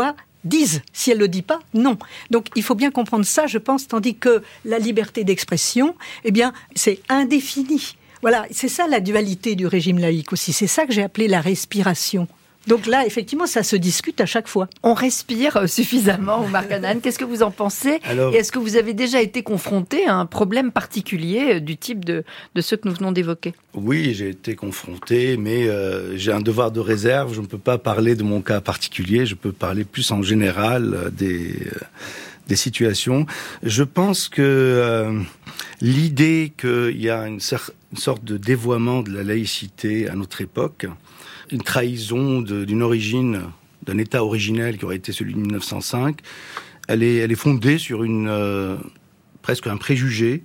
dise. Si elle le dit pas, non. Donc il faut bien comprendre ça, je pense, tandis que la liberté d'expression, eh bien, c'est indéfini. Voilà, c'est ça la dualité du régime laïque aussi. C'est ça que j'ai appelé la respiration. Donc là, effectivement, ça se discute à chaque fois. On respire suffisamment, Oumar Canaan. Qu'est-ce que vous en pensez ? Alors, et est-ce que vous avez déjà été confronté à un problème particulier du type de, de ceux que nous venons d'évoquer ? Oui, j'ai été confronté, mais euh, j'ai un devoir de réserve. Je ne peux pas parler de mon cas particulier. Je peux parler plus en général euh, des, euh, des situations. Je pense que euh, l'idée qu'il y a une, cer- une sorte de dévoiement de la laïcité à notre époque, une trahison de, d'une origine, d'un état originel qui aurait été celui de mille neuf cent cinq, elle est, elle est fondée sur une, euh, presque un préjugé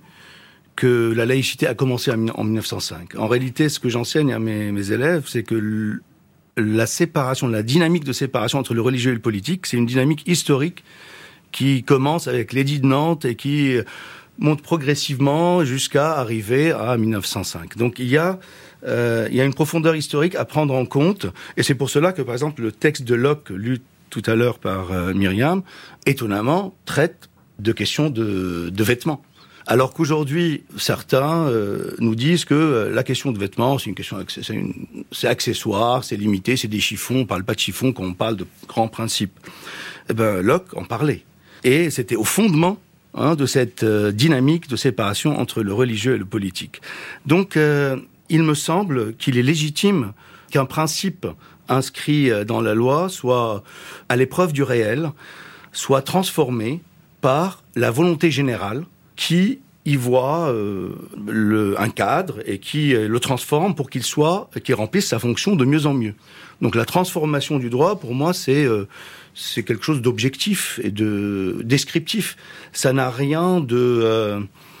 que la laïcité a commencé en mille neuf cent cinq. En réalité, ce que j'enseigne à mes, mes élèves, c'est que l- la séparation, la dynamique de séparation entre le religieux et le politique, c'est une dynamique historique qui commence avec l'édit de Nantes et qui monte progressivement jusqu'à arriver à mille neuf cent cinq. Donc il y a Euh, il y a une profondeur historique à prendre en compte, et c'est pour cela que, par exemple, le texte de Locke, lu tout à l'heure par euh, Myriam, étonnamment, traite de questions de, de vêtements. Alors qu'aujourd'hui, certains euh, nous disent que euh, la question de vêtements, c'est une question, c'est, une, c'est accessoire, c'est limité, c'est des chiffons, on parle pas de chiffons quand on parle de grands principes. Eh ben, Locke en parlait. Et c'était au fondement hein, de cette euh, dynamique de séparation entre le religieux et le politique. Donc, euh, il me semble qu'il est légitime qu'un principe inscrit dans la loi soit à l'épreuve du réel, soit transformé par la volonté générale qui y voit euh, le, un cadre et qui le transforme pour qu'il soit, qu'il remplisse sa fonction de mieux en mieux. Donc la transformation du droit, pour moi, c'est euh, c'est quelque chose d'objectif et de descriptif. Ça n'a rien de euh,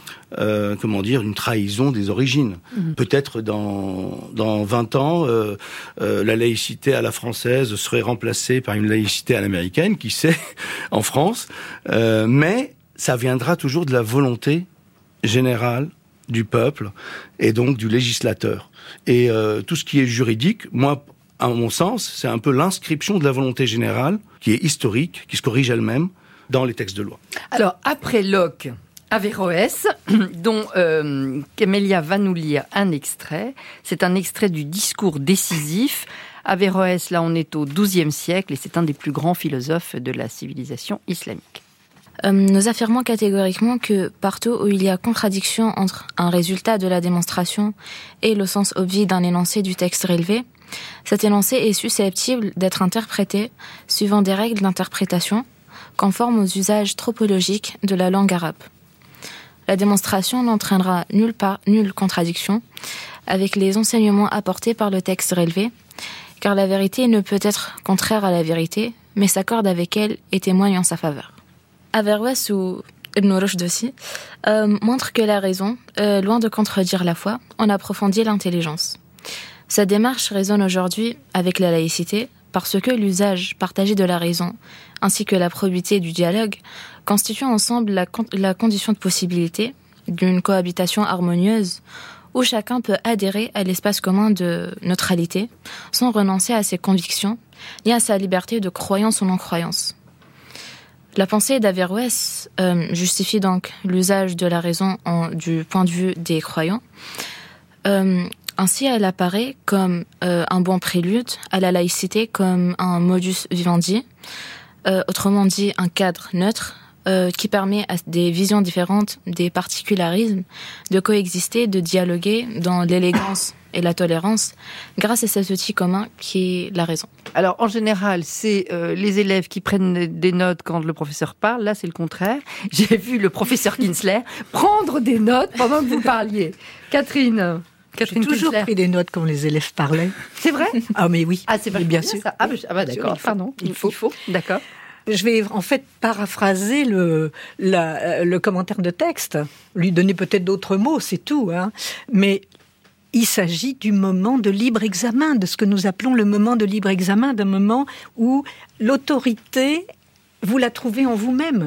Euh, comment dire, une trahison des origines. Mmh. Peut-être dans dans vingt ans, euh, euh, la laïcité à la française serait remplacée par une laïcité à l'américaine, qui sait, en France. Euh, mais ça viendra toujours de la volonté générale du peuple et donc du législateur. Et euh, tout ce qui est juridique, moi, à mon sens, c'est un peu l'inscription de la volonté générale, qui est historique, qui se corrige elle-même dans les textes de loi. Alors, après Locke, Averroès, dont euh, Camélia va nous lire un extrait. C'est un extrait du discours décisif. Averroès, là, on est au douzième siècle et c'est un des plus grands philosophes de la civilisation islamique. Euh, nous affirmons catégoriquement que partout où il y a contradiction entre un résultat de la démonstration et le sens obvi d'un énoncé du texte relevé, cet énoncé est susceptible d'être interprété suivant des règles d'interprétation conformes aux usages tropologiques de la langue arabe. La démonstration n'entraînera nulle, part, nulle contradiction avec les enseignements apportés par le texte relevé, car la vérité ne peut être contraire à la vérité, mais s'accorde avec elle et témoigne en sa faveur. Averroès ou Ibn Rushd aussi euh, montre que la raison, euh, loin de contredire la foi, en approfondit l'intelligence. Sa démarche résonne aujourd'hui avec la laïcité, parce que l'usage partagé de la raison, ainsi que la probité du dialogue, constituent ensemble la, con- la condition de possibilité d'une cohabitation harmonieuse où chacun peut adhérer à l'espace commun de neutralité sans renoncer à ses convictions ni à sa liberté de croyance ou non-croyance. La pensée d'Averroès euh, justifie donc l'usage de la raison en, du point de vue des croyants. Euh, Ainsi, elle apparaît comme euh, un bon prélude à la laïcité, comme un modus vivendi, euh, autrement dit un cadre neutre euh, qui permet à des visions différentes, des particularismes, de coexister, de dialoguer dans l'élégance et la tolérance grâce à cet outil commun qui est la raison. Alors, en général, c'est euh, les élèves qui prennent des notes quand le professeur parle. Là, c'est le contraire. J'ai vu le professeur Kinsler prendre des notes pendant que vous parliez. Catherine Catherine J'ai toujours Kinsler. Pris des notes quand les élèves parlaient. C'est vrai ? Ah mais oui. Ah c'est vrai, bien sûr. Ça. Ah, bah, ah bah d'accord. Il Pardon. Il faut. Il faut. D'accord. Je vais en fait paraphraser le la, le commentaire de texte, lui donner peut-être d'autres mots, c'est tout. Hein. Mais il s'agit du moment de libre examen, de ce que nous appelons le moment de libre examen, d'un moment où l'autorité, vous la trouvez en vous-même.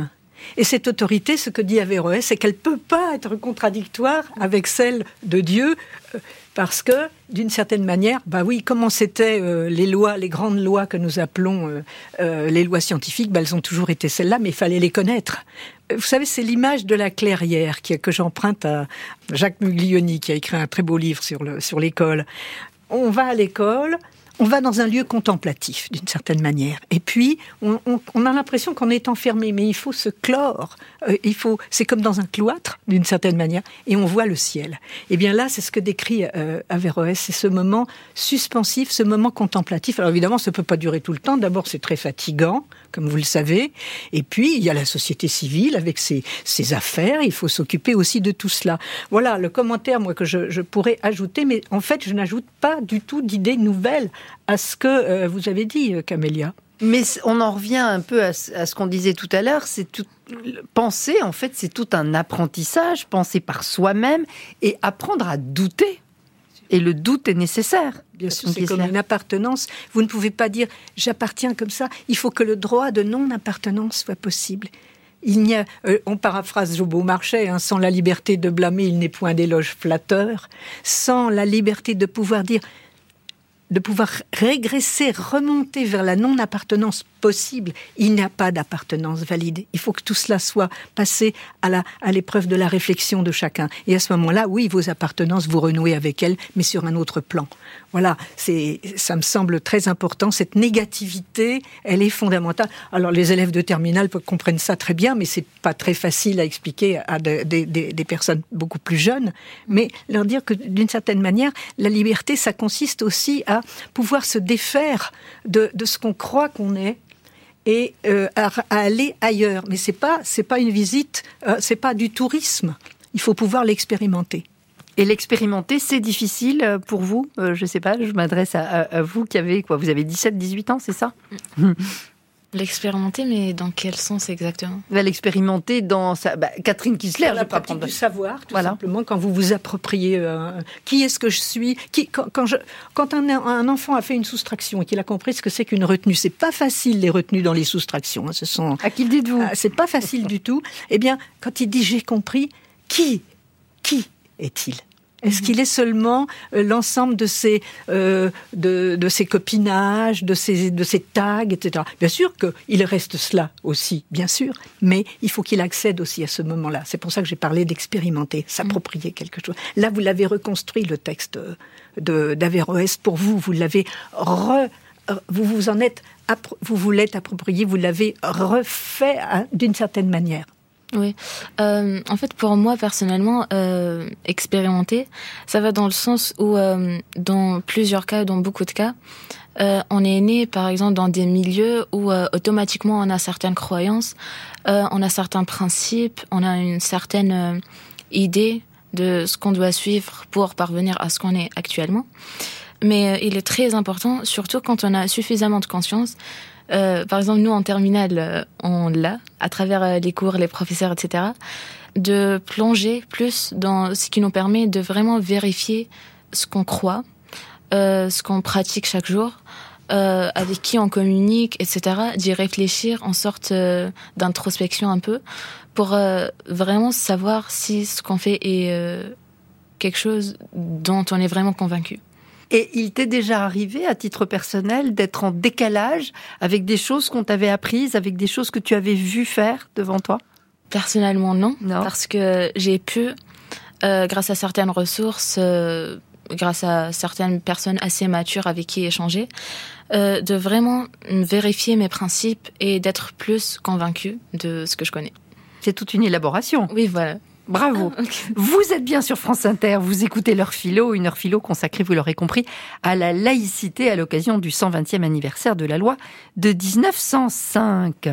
Et cette autorité, ce que dit Averroès, c'est qu'elle ne peut pas être contradictoire avec celle de Dieu, parce que, d'une certaine manière, bah oui, comment c'était euh, les lois, les grandes lois que nous appelons euh, euh, les lois scientifiques, bah, elles ont toujours été celles-là, mais il fallait les connaître. Vous savez, c'est l'image de la clairière qui, que j'emprunte à Jacques Muglioni, qui a écrit un très beau livre sur, le, sur l'école. On va à l'école, on va dans un lieu contemplatif, d'une certaine manière. Et puis, on, on, on a l'impression qu'on est enfermé, mais il faut se clore. Euh, il faut, c'est comme dans un cloître, d'une certaine manière, et on voit le ciel. Et bien là, c'est ce que décrit euh, Averroès, c'est ce moment suspensif, ce moment contemplatif. Alors évidemment, ça ne peut pas durer tout le temps. D'abord, c'est très fatigant, comme vous le savez. Et puis, il y a la société civile avec ses, ses affaires. Il faut s'occuper aussi de tout cela. Voilà le commentaire, moi, que je, je pourrais ajouter. Mais en fait, je n'ajoute pas du tout d'idées nouvelles à ce que euh, vous avez dit, Camélia. Mais on en revient un peu à ce, à ce qu'on disait tout à l'heure. C'est tout, penser, en fait, c'est tout un apprentissage. Penser par soi-même et apprendre à douter. Et le doute est nécessaire. Bien sûr, c'est comme une appartenance. Vous ne pouvez pas dire « j'appartiens comme ça ». Il faut que le droit de non-appartenance soit possible. Il n'y a, euh, on paraphrase Jo Beaumarchais, hein, sans la liberté de blâmer, il n'est point d'éloge flatteur. Sans la liberté de pouvoir dire, de pouvoir régresser, remonter vers la non-appartenance possible, il n'y a pas d'appartenance valide. Il faut que tout cela soit passé à, la, à l'épreuve de la réflexion de chacun. Et à ce moment-là, oui, vos appartenances, vous renouez avec elles, mais sur un autre plan. Voilà, c'est, ça me semble très important. Cette négativité, elle est fondamentale. Alors, les élèves de terminale comprennent ça très bien, mais c'est pas très facile à expliquer à de, de, de, des personnes beaucoup plus jeunes. Mais leur dire que, d'une certaine manière, la liberté, ça consiste aussi à pouvoir se défaire de, de ce qu'on croit qu'on est, et euh, à, à aller ailleurs. Mais c'est pas, c'est pas une visite, euh, c'est pas du tourisme. Il faut pouvoir l'expérimenter. Et l'expérimenter, c'est difficile pour vous ? euh, Je sais pas, je m'adresse à, à, à vous qui avez quoi ? Vous avez dix-sept, dix-huit ans, c'est ça ? L'expérimenter, mais dans quel sens exactement ? Va l'expérimenter dans sa... Bah, Catherine Kissler, la pratique prendre... du savoir, tout voilà. simplement, quand vous vous appropriez euh, qui est-ce que je suis, qui, quand, quand, je, quand un, un enfant a fait une soustraction et qu'il a compris ce que c'est qu'une retenue, c'est pas facile les retenues dans les soustractions. Hein, ce sont, à qui le dites-vous ? euh, C'est pas facile du tout. Eh bien, quand il dit j'ai compris, qui, qui est-il ? Est-ce qu'il est seulement euh, l'ensemble de ses, euh, de, de ses copinages, de ses, de ses tags, et cetera. Bien sûr qu'il reste cela aussi, bien sûr, mais il faut qu'il accède aussi à ce moment-là. C'est pour ça que j'ai parlé d'expérimenter, s'approprier quelque chose. Là, vous l'avez reconstruit, le texte de, d'Averroès, pour vous. Vous l'avez re... Vous vous en êtes... Vous vous l'êtes approprié, vous l'avez refait hein, d'une certaine manière. Oui, euh, en fait pour moi personnellement, euh, expérimenter, ça va dans le sens où euh, dans plusieurs cas, dans beaucoup de cas, euh, on est né par exemple dans des milieux où euh, automatiquement on a certaines croyances, euh, on a certains principes, on a une certaine euh, idée de ce qu'on doit suivre pour parvenir à ce qu'on est actuellement. Mais euh, il est très important, surtout quand on a suffisamment de conscience. Euh, par exemple, nous, en terminale, euh, on l'a, à travers euh, les cours, les professeurs, et cetera, de plonger plus dans ce qui nous permet de vraiment vérifier ce qu'on croit, euh, ce qu'on pratique chaque jour, euh, avec qui on communique, et cetera, d'y réfléchir en sorte euh, d'introspection un peu, pour euh, vraiment savoir si ce qu'on fait est euh, quelque chose dont on est vraiment convaincu. Et il t'est déjà arrivé, à titre personnel, d'être en décalage avec des choses qu'on t'avait apprises, avec des choses que tu avais vues faire devant toi ? Personnellement, non. non. Parce que j'ai pu, euh, grâce à certaines ressources, euh, grâce à certaines personnes assez matures avec qui échanger, euh, de vraiment vérifier mes principes et d'être plus convaincue de ce que je connais. C'est toute une élaboration. Oui, voilà. Bravo. Ah, okay. Vous êtes bien sur France Inter, vous écoutez l'heure philo, une heure philo consacrée, vous l'aurez compris, à la laïcité à l'occasion du cent vingtième anniversaire de la loi de dix-neuf cent cinq.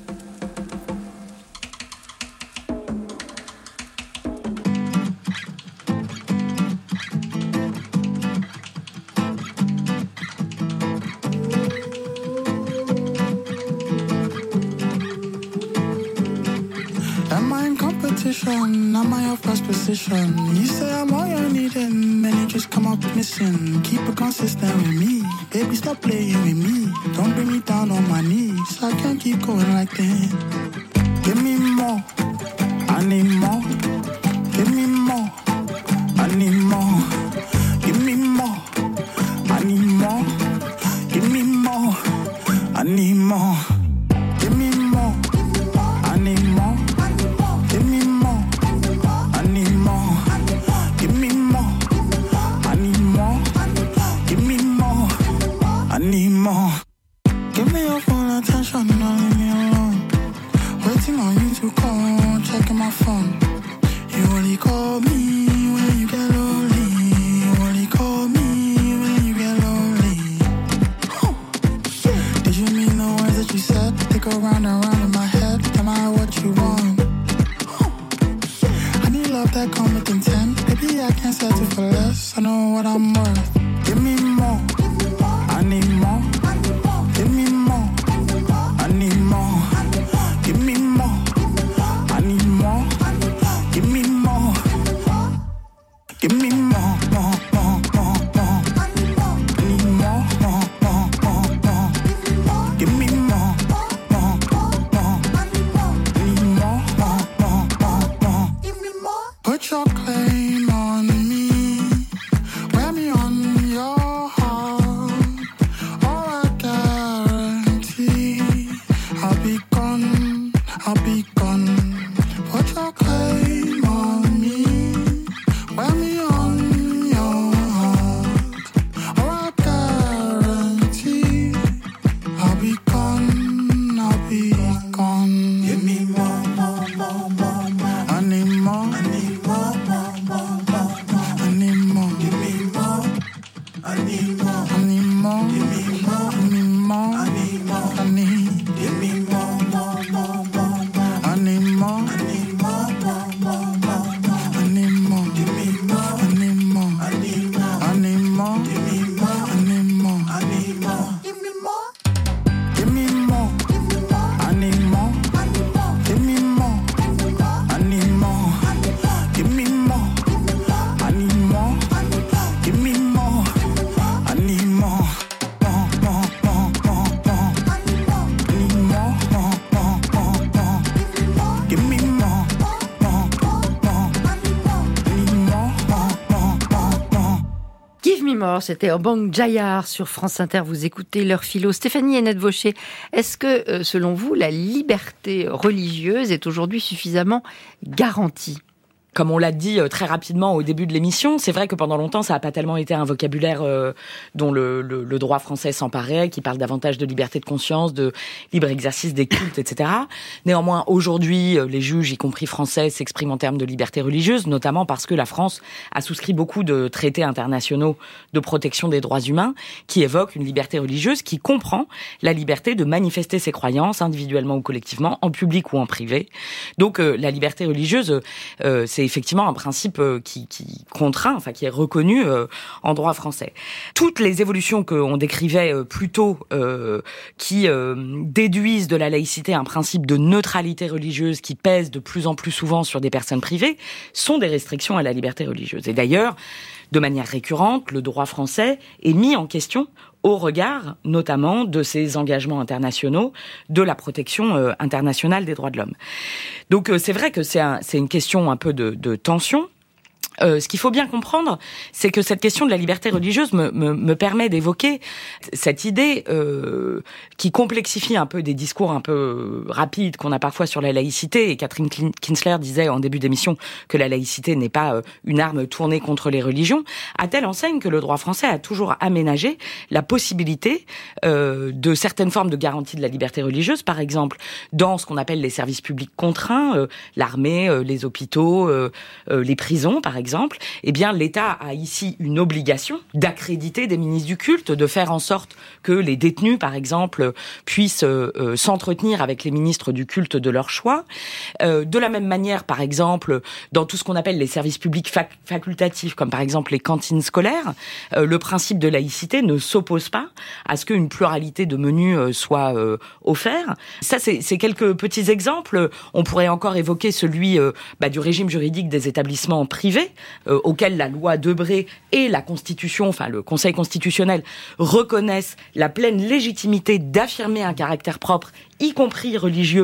Am I your first position? You say I'm all you're needing, then you just come up missing. Keep it consistent with me, baby, stop playing with me. Don't bring me down on my knees, I can't keep going like that. Give me more. I need more. Give me more. I need more. Give me more. I need more. Give me more. I need more. Give me more. I need more. Give me more. I need more. Give me more. I need more. Give me more. I need more. Give me your full attention, don't leave me alone. Waiting on you to call, checking my phone. You only call me when you get lonely. You only call me when you get lonely. Huh. Did you mean the words that you said? They go round and round in my head. Am I what you want? Huh. I need love that comes with intent. Baby, I can't settle for less. I know what I'm worth. Give me more. I need more. Give me more. I need more. Give me more. I need more. Give me more. Give me more, more, more, more, more. I need more, more, more, more, more. Give me more, more, more, more. I need more, more, more, more, more. Give me more. Put your claim on me. Wear me on your heart. Oh, I guarantee I'll be gone, I'll be gone. Put your claim on me. Wear me on your heart. Oh, I guarantee I'll be gone, I'll be gone. Give me more, more, more, more, more. I need more. I need more, more, more, more, more. I need more. Give me more. I need more. I need more. Give me more. I need more. I need more. I need. Give me more, more, more, more, more. I need more. I need more, more, more, more, more. I need more. Give me more. I need more. I need more. I need more. Give me more. I need more. I need more. Give me more. Give me more. I need more. Give me more. I need more. Give me more. I need more. Give me more. I need more. More, more, more, more, more. I need more, more, more, more, more. Give me more. More, more. I need more, more, more, more, more. Give me more, c'était Obang Jayar sur France Inter. Vous écoutez L'heure philo. Stéphanie Hennette-Vaucher, est-ce que, euh, selon vous, la liberté religieuse est aujourd'hui suffisamment garantie ? Comme on l'a dit très rapidement au début de l'émission, c'est vrai que pendant longtemps, ça n'a pas tellement été un vocabulaire euh, dont le, le, le droit français s'emparait, qui parle davantage de liberté de conscience, de libre exercice des cultes, et cetera. Néanmoins, aujourd'hui, les juges, y compris français, s'expriment en termes de liberté religieuse, notamment parce que la France a souscrit beaucoup de traités internationaux de protection des droits humains qui évoquent une liberté religieuse qui comprend la liberté de manifester ses croyances, individuellement ou collectivement, en public ou en privé. Donc, euh, la liberté religieuse, euh, c'est effectivement un principe qui, qui contraint, enfin qui est reconnu euh, en droit français. Toutes les évolutions qu'on décrivait euh, plus tôt, euh, qui euh, déduisent de la laïcité un principe de neutralité religieuse qui pèse de plus en plus souvent sur des personnes privées, sont des restrictions à la liberté religieuse. Et d'ailleurs, de manière récurrente, le droit français est mis en question au regard, notamment, de ses engagements internationaux, de la protection euh, internationale des droits de l'homme. Donc, euh, c'est vrai que c'est, un, c'est une question un peu de, de tension. Euh, ce qu'il faut bien comprendre, c'est que cette question de la liberté religieuse me, me, me permet d'évoquer cette idée euh, qui complexifie un peu des discours un peu rapides qu'on a parfois sur la laïcité. Et Catherine Kinsler disait en début d'émission que la laïcité n'est pas euh, une arme tournée contre les religions, à telle enseigne que le droit français a toujours aménagé la possibilité euh, de certaines formes de garantie de la liberté religieuse, par exemple dans ce qu'on appelle les services publics contraints, euh, l'armée, euh, les hôpitaux, euh, euh, les prisons, par exemple. Exemple, eh bien, l'État a ici une obligation d'accréditer des ministres du culte, de faire en sorte que les détenus, par exemple, puissent euh, s'entretenir avec les ministres du culte de leur choix. Euh, de la même manière, par exemple, dans tout ce qu'on appelle les services publics fac- facultatifs, comme par exemple les cantines scolaires, euh, le principe de laïcité ne s'oppose pas à ce qu'une pluralité de menus euh, soit euh, offert. Ça, c'est, c'est quelques petits exemples. On pourrait encore évoquer celui euh, bah, du régime juridique des établissements privés, Euh, auquel la loi Debré et la Constitution, enfin le Conseil constitutionnel, reconnaissent la pleine légitimité d'affirmer un caractère propre, y compris religieux,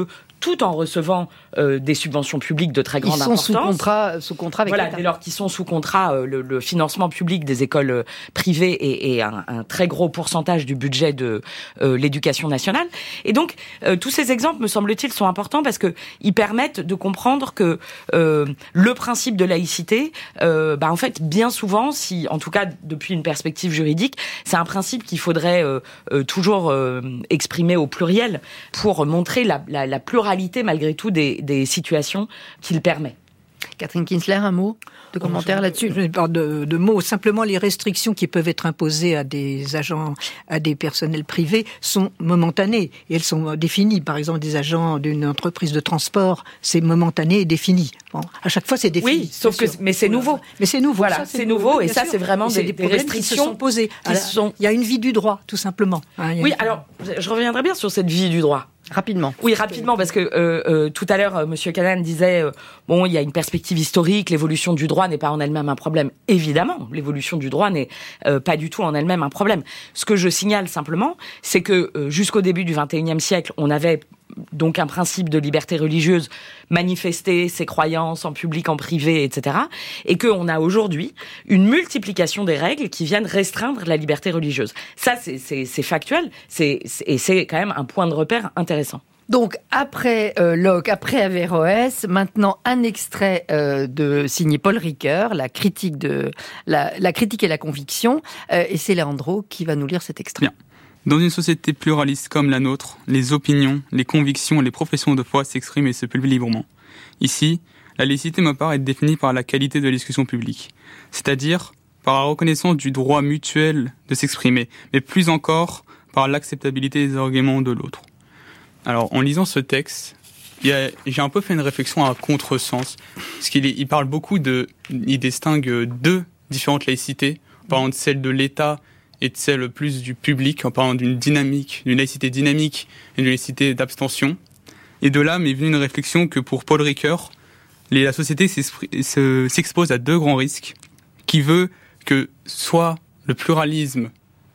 tout en recevant euh, des subventions publiques de très grande importance. Ils sont sous contrat, sous contrat avec voilà, l'État. dès lors qu'ils sont sous contrat, euh, le, le financement public des écoles euh, privées est, est un, un très gros pourcentage du budget de euh, l'éducation nationale. Et donc, euh, tous ces exemples, me semble-t-il, sont importants parce que ils permettent de comprendre que euh, le principe de laïcité, euh, bah en fait, bien souvent, si, en tout cas depuis une perspective juridique, c'est un principe qu'il faudrait euh, euh, toujours euh, exprimer au pluriel pour montrer la, la, la pluralité malgré tout des, des situations qu'il permet. Catherine Kinsler, un mot de commentaire là-dessus? Je n'ai pas de, de mots. Simplement, les restrictions qui peuvent être imposées à des agents, à des personnels privés sont momentanées et elles sont définies. Par exemple, des agents d'une entreprise de transport, c'est momentané et défini. Bon, à chaque fois, c'est défini. Oui, sauf que, mais c'est nouveau. Mais c'est nouveau. Voilà, ça, c'est, c'est nouveau, et ça, sûr. c'est vraiment et des, des, des restrictions qui se sont posées. Qui sont... Il y a une vie du droit, tout simplement. Hein, oui, alors, je reviendrai bien sur cette vie du droit. Rapidement. Oui, rapidement, parce que euh, euh, tout à l'heure, euh, Monsieur Canan disait euh, bon, il y a une perspective historique, l'évolution du droit n'est pas en elle-même un problème. Évidemment, l'évolution du droit n'est euh, pas du tout en elle-même un problème. Ce que je signale simplement, c'est que euh, jusqu'au début du vingt et unième siècle, on avait donc un principe de liberté religieuse, manifester ses croyances en public, en privé, et cetera. Et qu'on a aujourd'hui une multiplication des règles qui viennent restreindre la liberté religieuse. Ça, c'est, c'est, c'est factuel, c'est, c'est, et c'est quand même un point de repère intéressant. Donc, après euh, Locke, après Averroès, maintenant un extrait euh, de signé Paul Ricoeur, la critique, de, la, la critique et la conviction, euh, et c'est Leandro qui va nous lire cet extrait. Bien. Dans une société pluraliste comme la nôtre, les opinions, les convictions et les professions de foi s'expriment et se publient librement. Ici, la laïcité me paraît être définie par la qualité de la discussion publique, c'est-à-dire par la reconnaissance du droit mutuel de s'exprimer, mais plus encore par l'acceptabilité des arguments de l'autre. Alors, en lisant ce texte, il y a, j'ai un peu fait une réflexion à contresens, parce qu'il est, il parle beaucoup de, il distingue deux différentes laïcités, en parlant de celle de l'État et de celle plus du public, en parlant d'une dynamique, d'une laïcité dynamique et d'une laïcité d'abstention. Et de là m'est venue une réflexion que pour Paul Ricoeur, les, la société se, s'expose à deux grands risques, qui veut que soit le pluralisme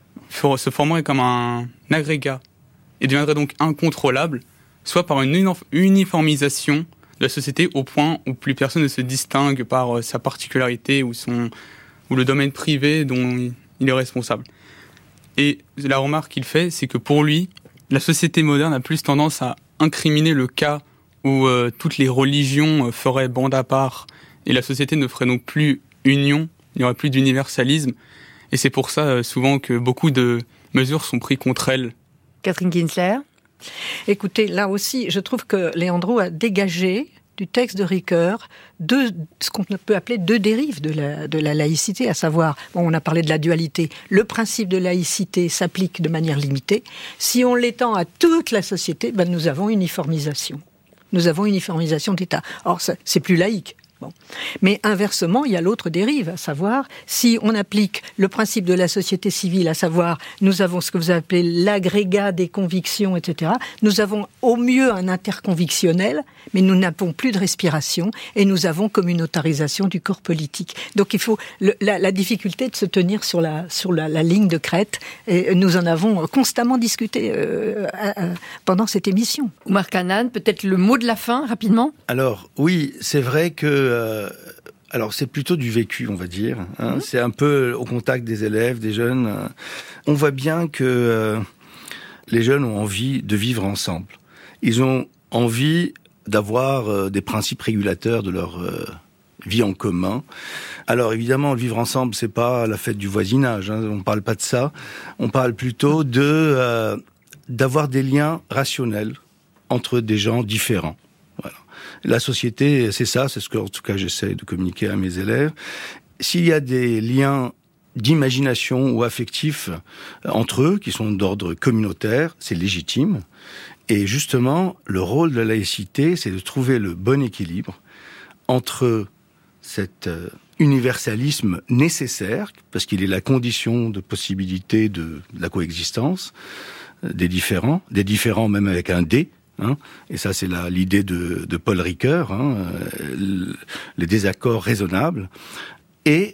se formerait comme un agrégat et deviendrait donc incontrôlable, soit par une uniformisation de la société au point où plus personne ne se distingue par sa particularité ou, son, ou le domaine privé dont il est responsable. Et la remarque qu'il fait, c'est que pour lui, la société moderne a plus tendance à incriminer le cas où euh, toutes les religions euh, feraient bande à part et la société ne ferait donc plus union, il n'y aurait plus d'universalisme. Et c'est pour ça euh, souvent que beaucoup de mesures sont prises contre elle. Catherine Kinsler. Écoutez, là aussi, je trouve que Leandro a dégagé du texte de Ricoeur deux, ce qu'on peut appeler deux dérives de la, de la laïcité, à savoir, bon, on a parlé de la dualité, le principe de laïcité s'applique de manière limitée. Si on l'étend à toute la société, ben nous avons uniformisation. Nous avons uniformisation d'État. Or, ça, c'est plus laïque. Bon. Mais inversement, il y a l'autre dérive, à savoir, si on applique le principe de la société civile, à savoir, nous avons ce que vous appelez l'agrégat des convictions, et cetera, nous avons au mieux un interconvictionnel, mais nous n'avons plus de respiration, et nous avons communautarisation du corps politique. Donc il faut, le, la, la difficulté de se tenir sur la, sur la, la ligne de crête, et nous en avons constamment discuté euh, euh, pendant cette émission. Oumar Canan, peut-être le mot de la fin, rapidement ? Alors, oui, c'est vrai que Euh, alors c'est plutôt du vécu, on va dire. Hein. Mmh. C'est un peu au contact des élèves, des jeunes. Euh, on voit bien que euh, les jeunes ont envie de vivre ensemble. Ils ont envie d'avoir euh, des principes régulateurs de leur euh, vie en commun. Alors évidemment, le vivre ensemble, c'est pas la fête du voisinage. Hein. On parle pas de ça. On parle plutôt de euh, d'avoir des liens rationnels entre des gens différents. Voilà. La société, c'est ça, c'est ce que, en tout cas, j'essaie de communiquer à mes élèves. S'il y a des liens d'imagination ou affectifs entre eux, qui sont d'ordre communautaire, c'est légitime. Et justement, le rôle de la laïcité, c'est de trouver le bon équilibre entre cet euh, universalisme nécessaire, parce qu'il est la condition de possibilité de, de la coexistence euh, des différents, des différents même avec un D, Hein, et ça, c'est la, l'idée de, de Paul Ricoeur, hein, euh, les désaccords raisonnables, et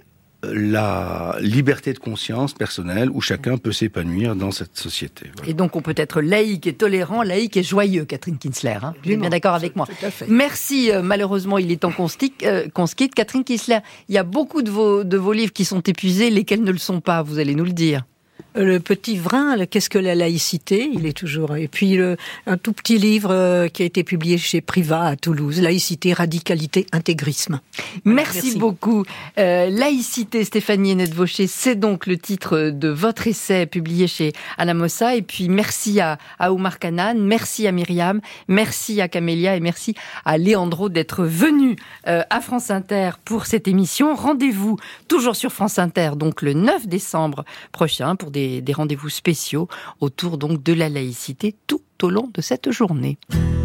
la liberté de conscience personnelle où chacun peut s'épanouir dans cette société. Voilà. Et donc on peut être laïque et tolérant, laïque et joyeux, Catherine Kinsler. Hein, vous êtes bien d'accord avec moi. Tout à fait. Merci. Euh, malheureusement, il est temps qu'on se quitte. Euh, qu'on se quitte. Catherine Kinsler, il y a beaucoup de vos, de vos livres qui sont épuisés, lesquels ne le sont pas, vous allez nous le dire. Le petit Vrin, le Qu'est-ce que la laïcité? Il est toujours. Et puis le, un tout petit livre euh, qui a été publié chez Privat à Toulouse, Laïcité, radicalité, intégrisme. Merci, Merci. beaucoup. Euh, Laïcité, Stéphanie Hennette-Vaucher, c'est donc le titre de votre essai publié chez Alamosa. Et puis merci à, à Oumar Kanan, merci à Myriam, merci à Camélia et merci à Léandro d'être venu euh, à France Inter pour cette émission. Rendez-vous toujours sur France Inter, donc le neuf décembre prochain pour des, des rendez-vous spéciaux autour donc de la laïcité tout au long de cette journée.